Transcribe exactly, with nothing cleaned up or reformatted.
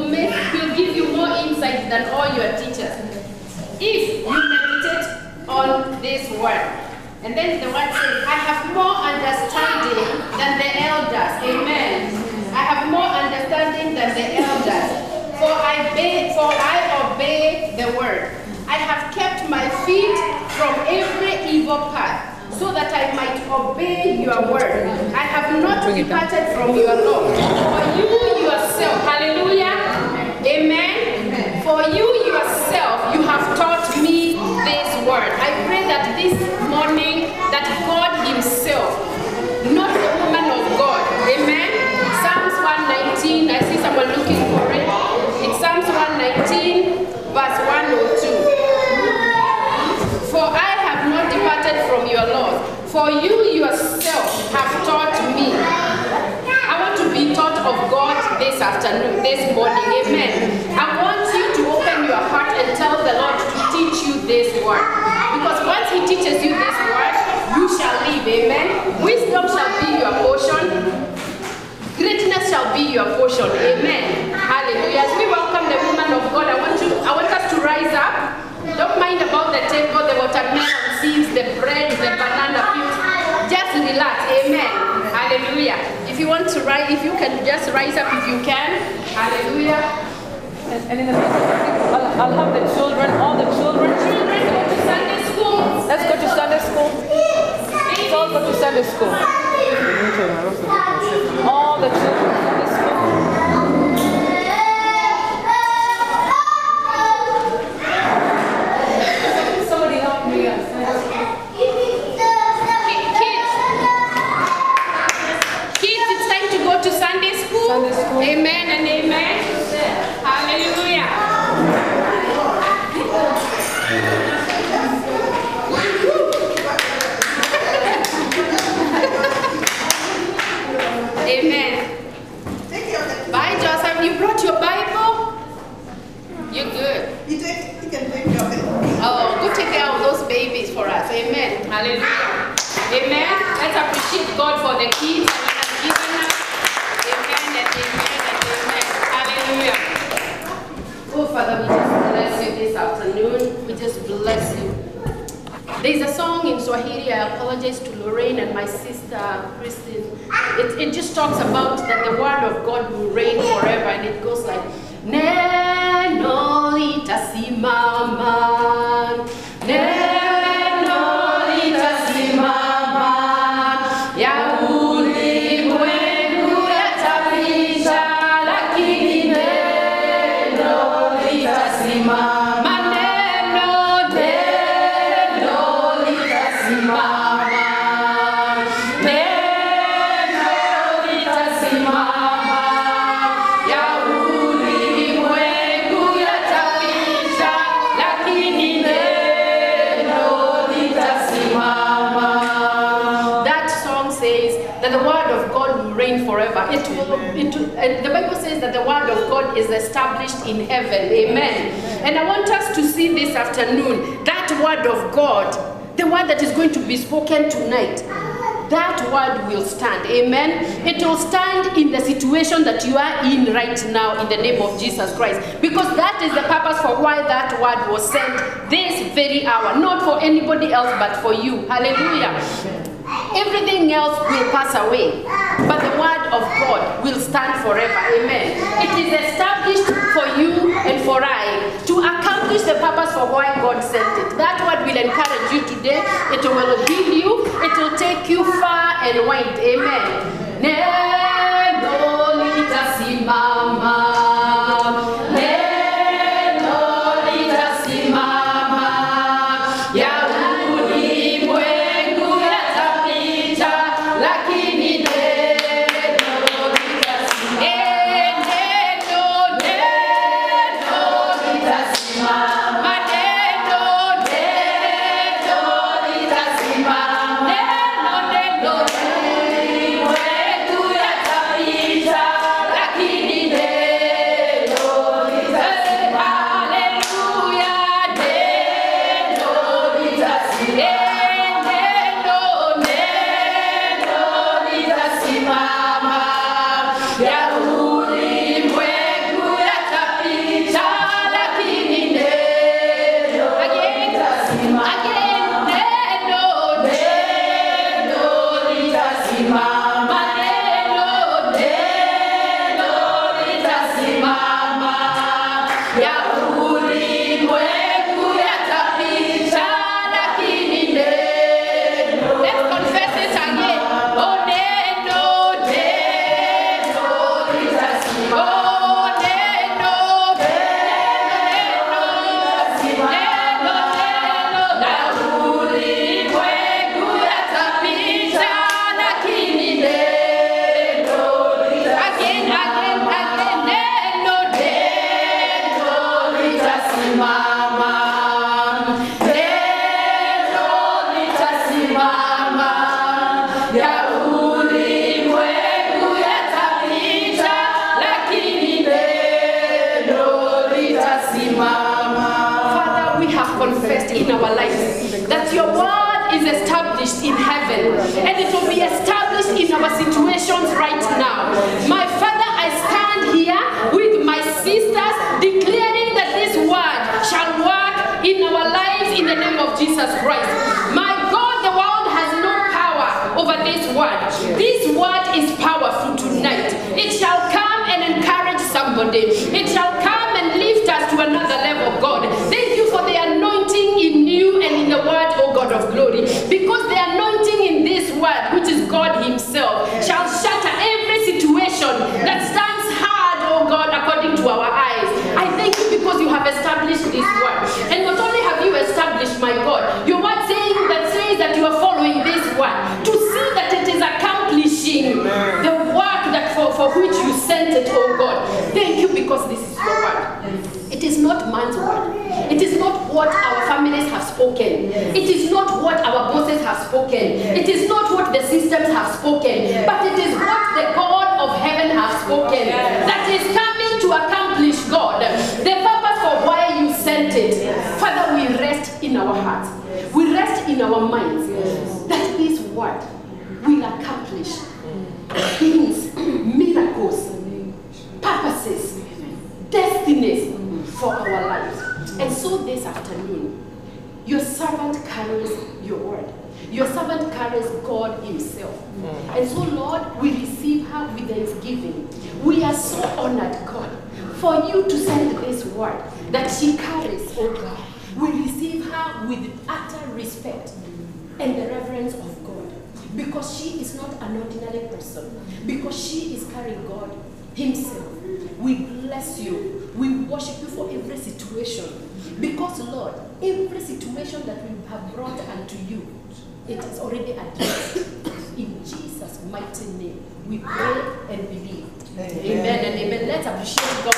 will make will give you more insight than all your teachers. If you meditate on this word. And then the word says, I have more understanding than the elders. Amen. I have more understanding than the elders. For I obey, for I obey the word. I have kept my feet from every evil path, so that I might obey your word. I have not departed from your law. For you yourself, hallelujah, amen. For you yourself, you have taught me this word. I pray that this morning, that God himself, not the woman of God, amen. Psalms one nineteen, I see someone looking for it. It's Psalms one nineteen, verse one oh two. For I have not departed from your laws, for you yourself have taught me. I want to be taught of God this afternoon, this morning, amen. I want you to open your heart and tell the Lord to teach you this word. Because once he teaches you this word, you shall live, amen. Wisdom shall be your portion. Greatness shall be your portion, amen. Hallelujah. As we welcome the woman of God, I want you, I want us to rise up. Don't mind about the table, the watermelon seeds, the bread, the banana peels. Just relax, amen. Hallelujah. If you want to rise, if you can just rise up if you can. Hallelujah. And, and in the meantime, I'll, I'll have the children, all the children. Children, go to Sunday school. Let's go to Sunday school. Let's all go to Sunday school. All the children, Sunday school. Somebody help me. Kids, it's time to go to Sunday school. Sunday school. Amen and amen. Hallelujah. Amen. Bye, Joseph. You brought your Bible? You're good. You take, you can take care of it. Oh, go take care of those babies for us. Amen. Hallelujah. Amen. Let's appreciate God for the kids that He has given us. Amen and amen and amen. Hallelujah. Oh, Father, we just bless you this afternoon. We just bless you. There's a song in Swahili. I apologize to Lorraine and my sister Christine. It, it just talks about that the word of God will reign forever, and it goes like, Neno litasimama, Neno litasimama, ya ulimwengu yatapita, lakini neno litasimama. Forever. It will, it will, and the Bible says that the word of God is established in heaven. Amen. And I want us to see this afternoon that word of God, the word that is going to be spoken tonight, that word will stand. Amen. It will stand in the situation that you are in right now in the name of Jesus Christ. Because that is the purpose for why that word was sent this very hour. Not for anybody else but for you. Hallelujah. Everything else will pass away, but the word of God will stand forever. Amen. It is established for you and for I to accomplish the purpose for why God sent it. That word will encourage you today. It will heal you. It will take you far and wide. Amen. Neno litasimama. manifest in our lives. That your word is established in heaven, and it will be established in our situations right now. My Father, I stand here with my sisters declaring that this word shall work in our lives in the name of Jesus Christ. My God, the world has no power over this word. This word is powerful tonight. It shall come and encourage somebody. It shall come and lift us to another level, God. Thank you for the anointing in you and in the word, oh God of glory. Because the anointing in this word, which is God himself, shall shatter every situation that stands hard, oh God, according to our eyes. I thank you because you have established this word. And not only have you established, my God, your word saying that says that you are following this word to see that it is accomplishing the work that for, for which you sent it, oh God. Thank you because this is your word. It is not man's word. It is not what our families have spoken. It is not what our bosses have spoken. It is not what the systems have spoken. But it is what the God of heaven has spoken that is coming to accomplish, God, the purpose for why you sent it. Father, we rest in our hearts. We rest in our minds that this word will accomplish things, miracles, purposes, destinies for our lives. And so this afternoon, your servant carries your word. Your servant carries God himself. And so, Lord, we receive her with thanksgiving. We are so honored, God, for you to send this word that she carries, oh God. We receive her with utter respect and the reverence of God. Because she is not an ordinary person. Because she is carrying God himself. We bless you. We worship you for every situation. Because, Lord, every situation that we have brought unto you, it is already addressed. In Jesus' mighty name, we pray and believe. Amen, amen and amen. Let's appreciate God.